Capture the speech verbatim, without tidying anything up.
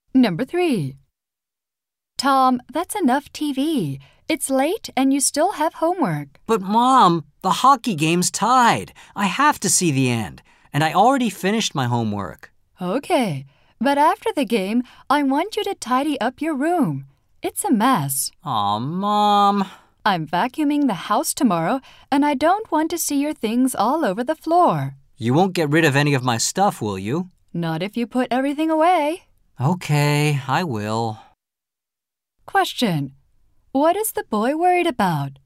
Number three. Tom, that's enough T V. It's late and you still have homework. But, Mom, the hockey game's tied. I have to see the end, and I already finished my homework. Okay, but after the game, I want you to tidy up your room. It's a mess. Aw, Mom. I'm vacuuming the house tomorrow, and I don't want to see your things all over the floor. You won't get rid of any of my stuff, will you? Not if you put everything away. Okay, I will. Question. What is the boy worried about?